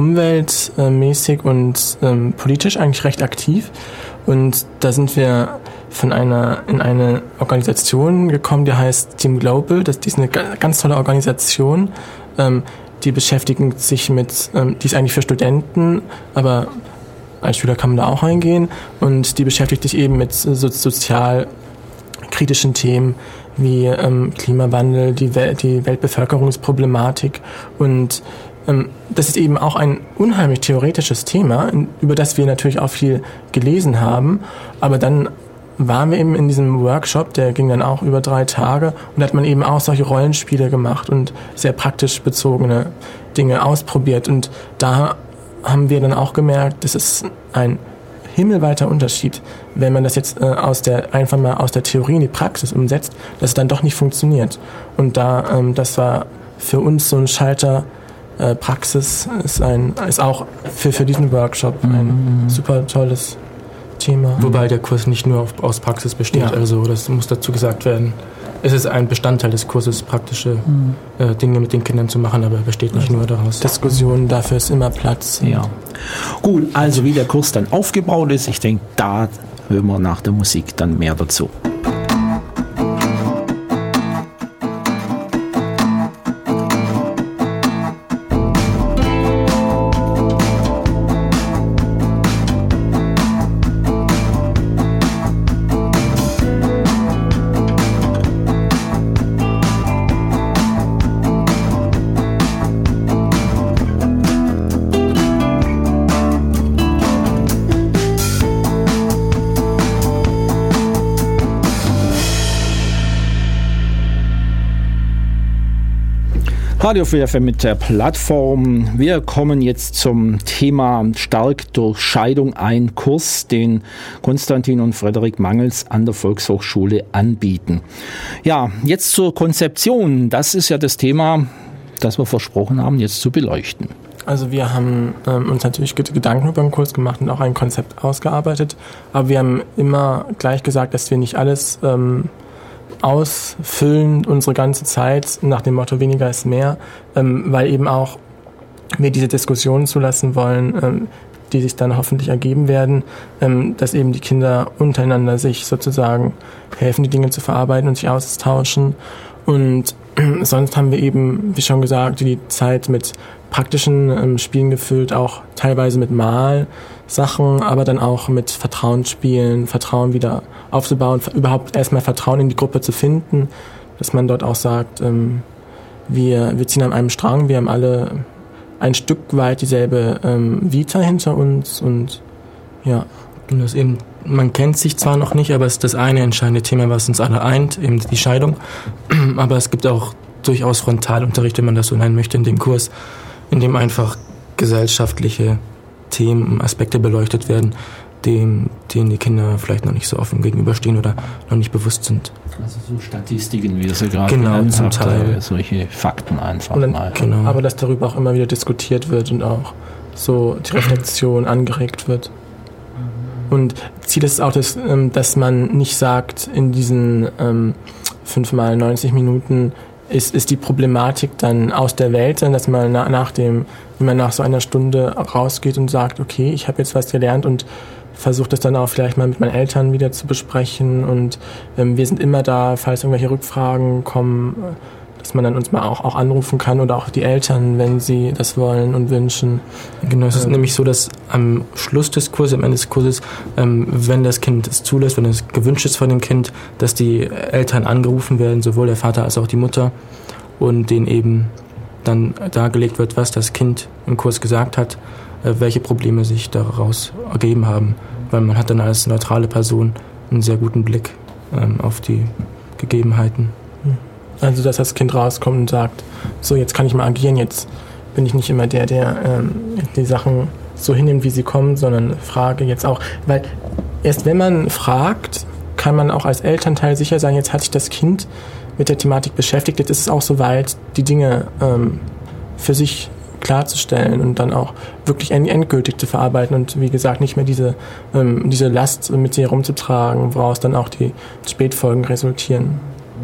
umweltmäßig und ähm, politisch eigentlich recht aktiv und da sind wir von einer in eine Organisation gekommen, die heißt Team Global. Das, die ist eine ganz tolle Organisation. Ähm, die beschäftigen sich mit, ähm, die ist eigentlich für Studenten, aber als Schüler kann man da auch reingehen. Und die beschäftigt sich eben mit so, sozial kritischen Themen wie ähm, Klimawandel, die, Wel- die Weltbevölkerungsproblematik. Und ähm, das ist eben auch ein unheimlich theoretisches Thema, über das wir natürlich auch viel gelesen haben. Aber dann waren wir eben in diesem Workshop, der ging dann auch über drei Tage und da hat man eben auch solche Rollenspiele gemacht und sehr praktisch bezogene Dinge ausprobiert und da haben wir dann auch gemerkt, das ist ein himmelweiter Unterschied, wenn man das jetzt äh, aus der einfach mal aus der Theorie in die Praxis umsetzt, dass es dann doch nicht funktioniert und da ähm, das war für uns so ein Schalter. Äh, Praxis ist ein ist auch für für diesen Workshop ein mhm. super tolles Thema. Wobei der Kurs nicht nur auf, aus Praxis besteht, ja. Also das muss dazu gesagt werden. Es ist ein Bestandteil des Kurses, praktische mhm. äh, Dinge mit den Kindern zu machen, aber er besteht nicht also nur daraus. Diskussionen, dafür ist immer Platz. Ja. Gut, also wie der Kurs dann aufgebaut ist, ich denke, da hören wir nach der Musik dann mehr dazu. Radio vier F M mit der Plattform. Wir kommen jetzt zum Thema Stark durch Scheidung, ein Kurs, den Konstantin und Frederik Mangels an der Volkshochschule anbieten. Ja, jetzt zur Konzeption. Das ist ja das Thema, das wir versprochen haben, jetzt zu beleuchten. Also wir haben ähm, uns natürlich Gedanken über den Kurs gemacht und auch ein Konzept ausgearbeitet, aber wir haben immer gleich gesagt, dass wir nicht alles ähm, ausfüllen unsere ganze Zeit nach dem Motto weniger ist mehr, ähm, weil eben auch wir diese Diskussionen zulassen wollen, ähm, die sich dann hoffentlich ergeben werden, ähm, dass eben die Kinder untereinander sich sozusagen helfen, die Dinge zu verarbeiten und sich austauschen. Und äh, sonst haben wir eben, wie schon gesagt, die Zeit mit praktischen ähm, Spielen gefüllt, auch teilweise mit Malsachen, aber dann auch mit Vertrauensspielen, Vertrauen wieder aufzubauen, überhaupt erstmal Vertrauen in die Gruppe zu finden, dass man dort auch sagt, ähm, wir, wir ziehen an einem Strang, wir haben alle ein Stück weit dieselbe ähm, Vita hinter uns und ja. Und das eben, man kennt sich zwar noch nicht, aber es ist das eine entscheidende Thema, was uns alle eint, eben die Scheidung, aber es gibt auch durchaus Frontalunterricht, wenn man das so nennen möchte, in dem Kurs, in dem einfach gesellschaftliche Themen, Aspekte beleuchtet werden, denen, denen die Kinder vielleicht noch nicht so offen gegenüberstehen oder noch nicht bewusst sind. Also so Statistiken, wie ihr sie gerade genau, genannt zum habt, Teil. solche Fakten einfach dann, mal. Genau. Aber dass darüber auch immer wieder diskutiert wird und auch so die Reflexion angeregt wird. Und Ziel ist auch, dass, dass man nicht sagt, in diesen ähm, fünf mal neunzig Minuten ist, ist die Problematik dann aus der Welt, sondern dass man nach, nach dem, wenn man nach so einer Stunde rausgeht und sagt, okay, ich habe jetzt was gelernt und versucht das dann auch vielleicht mal mit meinen Eltern wieder zu besprechen und ähm, wir sind immer da, falls irgendwelche Rückfragen kommen, dass man dann uns mal auch, auch anrufen kann oder auch die Eltern, wenn sie das wollen und wünschen. Genau, es ist ähm, nämlich so, dass am Schluss des Kurses, am Ende des Kurses, ähm, wenn das Kind es zulässt, wenn es gewünscht ist von dem Kind, dass die Eltern angerufen werden, sowohl der Vater als auch die Mutter, und denen eben dann dargelegt wird, was das Kind im Kurs gesagt hat, äh, welche Probleme sich daraus ergeben haben, weil man hat dann als neutrale Person einen sehr guten Blick ähm, auf die Gegebenheiten. Also, dass das Kind rauskommt und sagt, so, jetzt kann ich mal agieren, jetzt bin ich nicht immer der, der ähm, die Sachen so hinnimmt, wie sie kommen, sondern frage jetzt auch, weil erst wenn man fragt, kann man auch als Elternteil sicher sein, jetzt hat sich das Kind mit der Thematik beschäftigt, jetzt ist es auch soweit, die Dinge ähm, für sich klarzustellen und dann auch wirklich endgültig zu verarbeiten und wie gesagt nicht mehr diese, ähm, diese Last mit sich herumzutragen, woraus dann auch die Spätfolgen resultieren.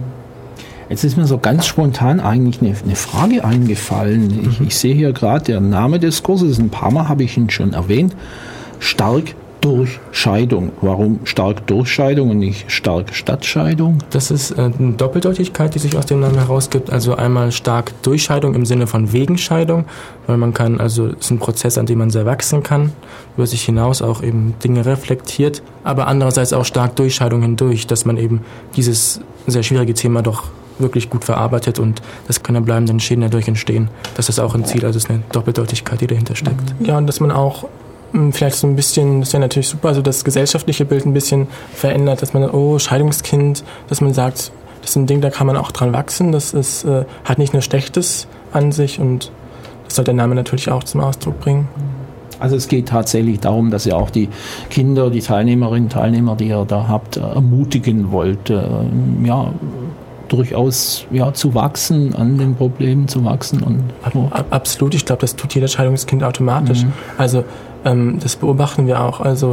Jetzt ist mir so ganz spontan eigentlich eine, eine Frage eingefallen. Ich, ich sehe hier gerade der Name des Kurses, ein paar Mal habe ich ihn schon erwähnt, Stark durch Scheidung. Warum stark durch Scheidung und nicht stark statt Scheidung? Das ist äh, eine Doppeldeutigkeit, die sich aus dem Namen herausgibt. Also einmal stark durch Scheidung im Sinne von wegen Scheidung, weil man kann, also es ist ein Prozess, an dem man sehr wachsen kann, über sich hinaus auch eben Dinge reflektiert, aber andererseits auch stark durch Scheidung hindurch, dass man eben dieses sehr schwierige Thema doch wirklich gut verarbeitet und das können bleibenden Schäden dadurch entstehen. Das ist auch ein Ziel, also es ist eine Doppeldeutigkeit, die dahinter steckt. Ja, und dass man auch vielleicht so ein bisschen, das ist ja natürlich super, also das gesellschaftliche Bild ein bisschen verändert, dass man, oh, Scheidungskind, dass man sagt, das ist ein Ding, da kann man auch dran wachsen, das ist, äh, hat nicht nur Schlechtes an sich und das soll der Name natürlich auch zum Ausdruck bringen. Also es geht tatsächlich darum, dass ihr auch die Kinder, die Teilnehmerinnen, Teilnehmer, die ihr da habt, ermutigen wollt, äh, ja, durchaus ja, zu wachsen, an den Problemen zu wachsen. Und so. Absolut, ich glaube, das tut jeder Scheidungskind automatisch. Mhm. Also ähm, das beobachten wir auch. Also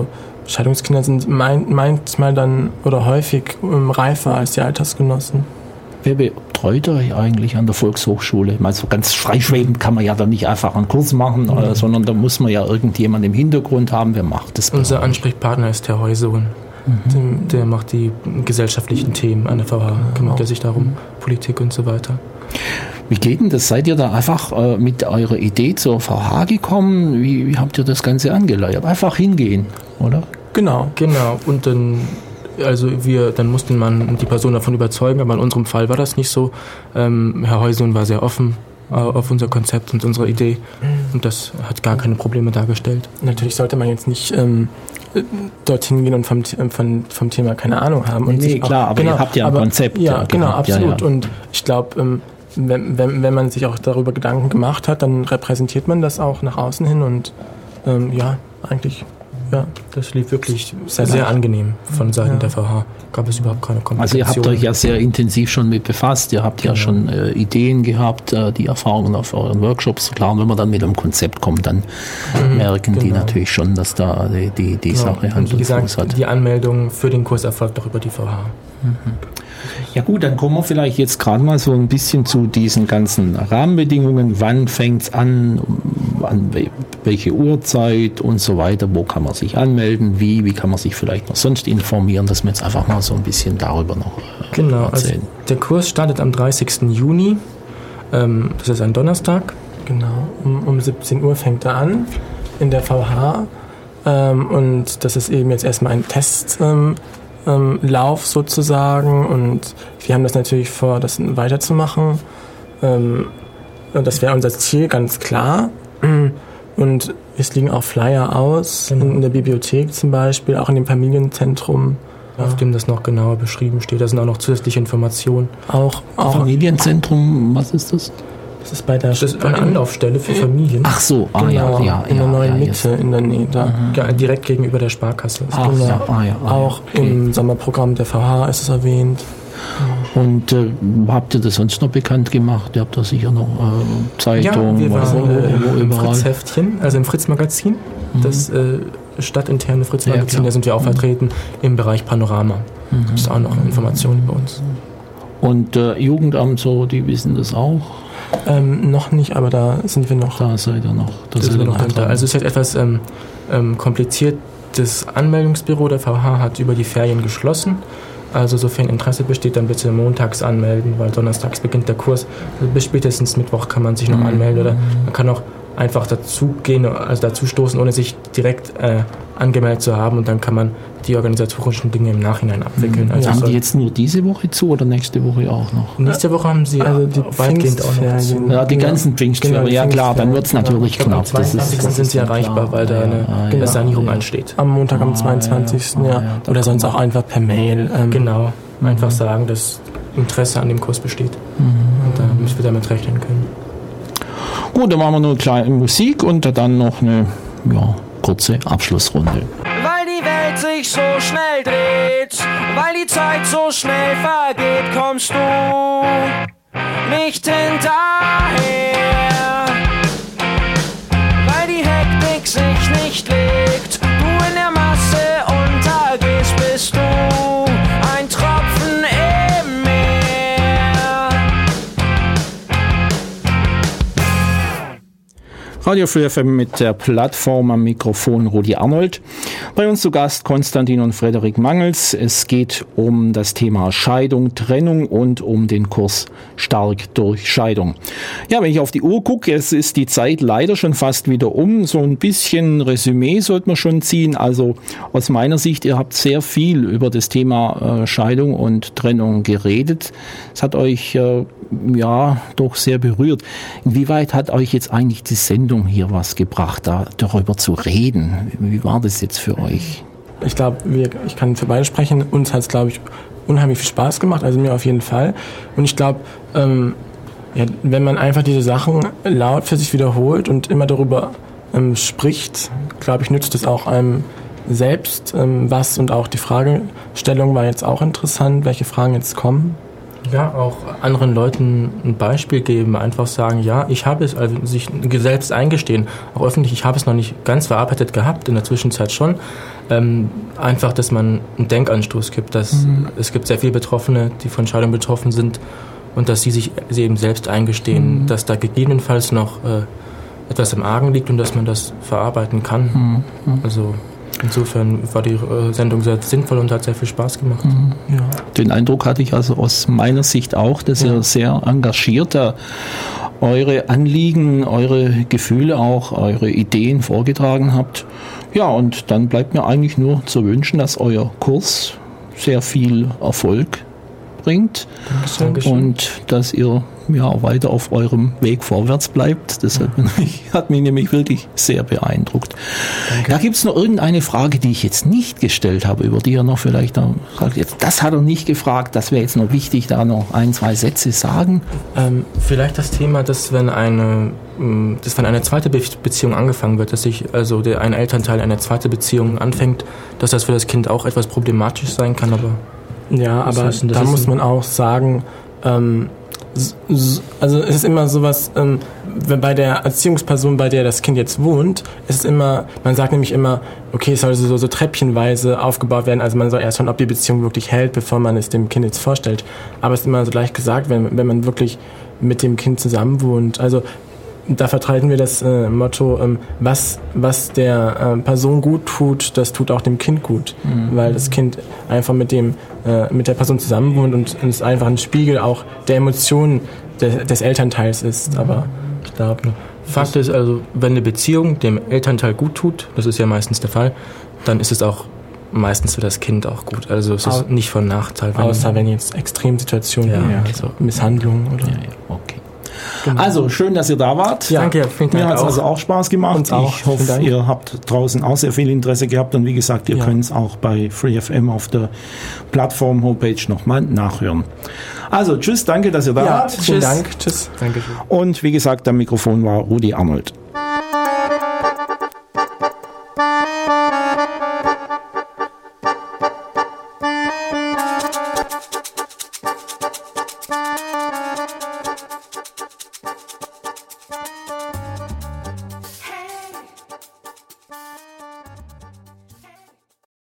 Scheidungskinder sind mein, manchmal dann oder häufig ähm, reifer als die Altersgenossen. Wer betreut euch eigentlich an der Volkshochschule? Mal so ganz freischwebend kann man ja da nicht einfach einen Kurs machen, mhm. äh, sondern da muss man ja irgendjemand im Hintergrund haben. Wer macht das? Unser Ansprechpartner ist Herr Heusohn. Mhm. Der, der macht die gesellschaftlichen Themen an der V H, kümmert er sich darum, Politik und so weiter. Wie geht denn das? Seid ihr da einfach äh, mit eurer Idee zur V H gekommen? Wie, wie habt ihr das Ganze angeleiert? Einfach hingehen, oder? Genau. Genau. Und dann, also wir, dann mussten man die Person davon überzeugen, aber in unserem Fall war das nicht so. Ähm, Herr Heusohn war sehr offen äh, auf unser Konzept und unsere Idee und das hat gar keine Probleme dargestellt. Natürlich sollte man jetzt nicht ähm, dorthin gehen und vom, vom, vom Thema keine Ahnung haben. Und nee, klar, auch, aber genau, ihr habt ja ein aber, Konzept. Ja, ja genau, gehabt, absolut. Ja, ja. Und ich glaube, ähm, wenn, wenn, wenn man sich auch darüber Gedanken gemacht hat, dann repräsentiert man das auch nach außen hin und ähm, ja, eigentlich, ja. Das lief wirklich sehr, sehr angenehm von Seiten ja. der V H. Gab es überhaupt keine Komplikationen. Also ihr habt euch ja sehr intensiv schon mit befasst, ihr habt genau. ja schon äh, Ideen gehabt, äh, die Erfahrungen auf euren Workshops. Klar, wenn man dann mit einem Konzept kommt, dann mhm, merken genau. die natürlich schon, dass da die, die, die genau. Sache Hand und wie gesagt, hat. Die Anmeldung für den Kurs erfolgt auch über die V H. Mhm. Ja gut, dann kommen wir vielleicht jetzt gerade mal so ein bisschen zu diesen ganzen Rahmenbedingungen. Wann fängt es an, an welche Uhrzeit und so weiter, wo kann man sich anmelden, wie, wie kann man sich vielleicht noch sonst informieren, dass wir jetzt einfach mal so ein bisschen darüber noch äh, genau, erzählen. Also der Kurs startet am dreißigsten Juni, ähm, das ist ein Donnerstag. Genau, um, um siebzehn Uhr fängt er an in der V H ähm, und das ist eben jetzt erstmal ein Test, ähm, Ähm, Lauf sozusagen und wir haben das natürlich vor, das weiterzumachen. Ähm, das wäre unser Ziel, ganz klar. Und es liegen auch Flyer aus, genau. in, in der Bibliothek zum Beispiel, auch in dem Familienzentrum. Auf ja. dem das noch genauer beschrieben steht. Da sind auch noch zusätzliche Informationen. Auch, auch Familienzentrum, was ist das? Das ist bei der das ist eine Anlaufstelle für Familien. Ach so, ah, genau, ja, ja, in der ja, neuen ja, Mitte in der Nähe da. Ja, direkt gegenüber der Sparkasse. Ach, genau. ja, ah, ja, ah, auch ja. Okay. im Sommerprogramm der V H ist es erwähnt. Und äh, habt ihr das sonst noch bekannt gemacht? Ihr habt da sicher noch äh, Zeitung ja, wir waren oder äh, wo, im überall? Fritz-Heftchen, also im Fritz-Magazin. Mhm. Das äh, stadtinterne Fritz-Magazin, ja, da sind wir auch mhm. vertreten. Im Bereich Panorama. Mhm. Gibt es auch noch Informationen über uns. Und äh, Jugendamt, so, die wissen das auch? Ähm, noch nicht, aber da sind wir noch. Da seid ihr noch. Da seid ihr noch dran. Also es ist etwas ähm, ähm, kompliziert. Das Anmeldungsbüro der V H hat über die Ferien geschlossen. Also sofern Interesse besteht, dann bitte montags anmelden, weil donnerstags beginnt der Kurs. Also bis spätestens Mittwoch kann man sich noch mhm. anmelden oder man kann auch einfach dazu gehen, also dazu stoßen, ohne sich direkt äh, angemeldet zu haben und dann kann man die organisatorischen Dinge im Nachhinein abwickeln. Mhm. Also haben die jetzt nur diese Woche zu oder nächste Woche auch noch? Nächste Woche haben sie also die weitgehend auch noch zu. Ja, die ganzen Pfingstferien, ja klar, dann wird es natürlich knapp. Am zweiundzwanzigsten Das sind sie erreichbar, weil da eine ja, ja, ja, Sanierung ja. ansteht. Am Montag, am zweiundzwanzigsten. Ah, Ja. ja, oder sonst auch einfach per Mail. Ähm. Genau, einfach sagen, dass Interesse an dem Kurs besteht mhm. und damit wir damit rechnen können. Gut, dann machen wir noch eine kleine Musik und dann noch eine ja, kurze Abschlussrunde. Weil die Welt sich so schnell dreht, weil die Zeit so schnell vergeht, kommst du nicht hinterher. Weil die Hektik sich nicht legt, du in der Masse untergehst, bist du ein Tropfen im Meer. Radio Free F M mit der Plattform am Mikrofon Rudi Arnold. Bei uns zu Gast Konstantin und Frederik Mangels. Es geht um das Thema Scheidung, Trennung und um den Kurs Stark durch Scheidung. Ja, wenn ich auf die Uhr gucke, es ist die Zeit leider schon fast wieder um. So ein bisschen Resümee sollte man schon ziehen. Also aus meiner Sicht, ihr habt sehr viel über das Thema äh, Scheidung und Trennung geredet. Es hat euch äh, ja doch sehr berührt. Inwieweit hat euch jetzt eigentlich die Sendung hier was gebracht, da darüber zu reden? Wie war das jetzt für euch? Ich glaube, ich kann für beide sprechen. Uns hat es, glaube ich, unheimlich viel Spaß gemacht, also mir auf jeden Fall. Und ich glaube, ähm, ja, wenn man einfach diese Sachen laut für sich wiederholt und immer darüber ähm, spricht, glaube ich, nützt es auch einem selbst ähm, was. Und auch die Fragestellung war jetzt auch interessant, welche Fragen jetzt kommen. Ja, auch anderen Leuten ein Beispiel geben, einfach sagen, ja, ich habe es, also sich selbst eingestehen, auch öffentlich, ich habe es noch nicht ganz verarbeitet gehabt, in der Zwischenzeit schon. Ähm, einfach, dass man einen Denkanstoß gibt, dass mhm. es gibt sehr viele Betroffene, die von Scheidung betroffen sind und dass sie sich sie eben selbst eingestehen, mhm. dass da gegebenenfalls noch äh, etwas im Argen liegt und dass man das verarbeiten kann. Mhm. Also insofern war die äh, Sendung sehr sinnvoll und hat sehr viel Spaß gemacht. Mhm. Ja. Den Eindruck hatte ich also aus meiner Sicht auch, dass ja. ihr sehr engagiert da eure Anliegen, eure Gefühle auch, eure Ideen vorgetragen habt. Ja, und dann bleibt mir eigentlich nur zu wünschen, dass euer Kurs sehr viel Erfolg bringt. Dankeschön. Und dass ihr ja weiter auf eurem Weg vorwärts bleibt. Das hat mich, hat mich nämlich wirklich sehr beeindruckt. Danke. Da gibt es noch irgendeine Frage, die ich jetzt nicht gestellt habe, über die er noch vielleicht noch sagt, jetzt, das hat er nicht gefragt, das wäre jetzt noch wichtig, da noch ein, zwei Sätze sagen. Ähm, vielleicht das Thema, dass wenn eine, dass wenn eine zweite Be- Beziehung angefangen wird, dass sich also der ein Elternteil eine zweite Beziehung anfängt, dass das für das Kind auch etwas problematisch sein kann, aber ja, aber heißt, da muss man auch sagen, ähm, also es ist immer sowas, ähm, bei der Erziehungsperson, bei der das Kind jetzt wohnt, ist es immer, man sagt nämlich immer, okay, es soll so, so treppchenweise aufgebaut werden, also man soll erst schauen, ob die Beziehung wirklich hält, bevor man es dem Kind jetzt vorstellt. Aber es ist immer so leicht gesagt, wenn, wenn man wirklich mit dem Kind zusammen wohnt. Also da vertreten wir das äh, Motto, ähm, was, was der äh, Person gut tut, das tut auch dem Kind gut. Mhm. Weil das Kind einfach mit dem äh, mit der Person zusammen wohnt und es einfach ein Spiegel auch der Emotionen de- des Elternteils ist. Aber ich glaube, Fakt ist also, wenn eine Beziehung dem Elternteil gut tut, das ist ja meistens der Fall, dann ist es auch meistens für das Kind auch gut. Also es ist nicht von Nachteil. Wenn außer wenn jetzt Extremsituationen, ja, ja, also Misshandlungen oder... Ja, ja, okay. Genau. Also, schön, dass ihr da wart. Ja, danke. Vielen Dank. Mir hat es also auch Spaß gemacht. Uns auch. Ich hoffe, ihr habt draußen auch sehr viel Interesse gehabt. Und wie gesagt, ihr ja. könnt es auch bei Free F M auf der Plattform-Homepage nochmal nachhören. Also, tschüss, danke, dass ihr da ja, wart. Vielen Dank. Tschüss. Dankeschön. Und wie gesagt, am Mikrofon war Rudi Arnold.